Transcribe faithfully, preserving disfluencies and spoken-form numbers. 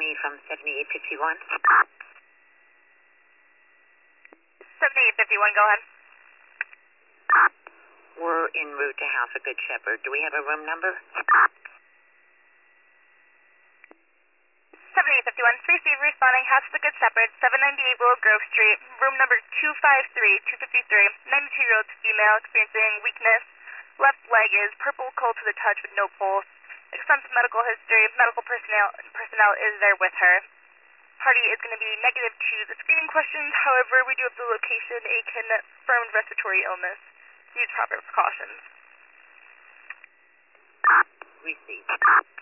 County from seventy-eight fifty-one. seventy-eight fifty-one, go ahead. We're en route to House of Good Shepherd. Do we have a room number? seventy-eight fifty-one, received, responding, House of the Good Shepherd, seven ninety-eight Willow Grove Street, room number two five three, two fifty-three, ninety-two-year-old female experiencing weakness, left leg is purple, cold to the touch with no pulse, extensive medical history, medical personnel personnel is there with her. Party is going to be negative to the screening questions, however, we do have the location, a confirmed respiratory illness. Use proper precautions. Received.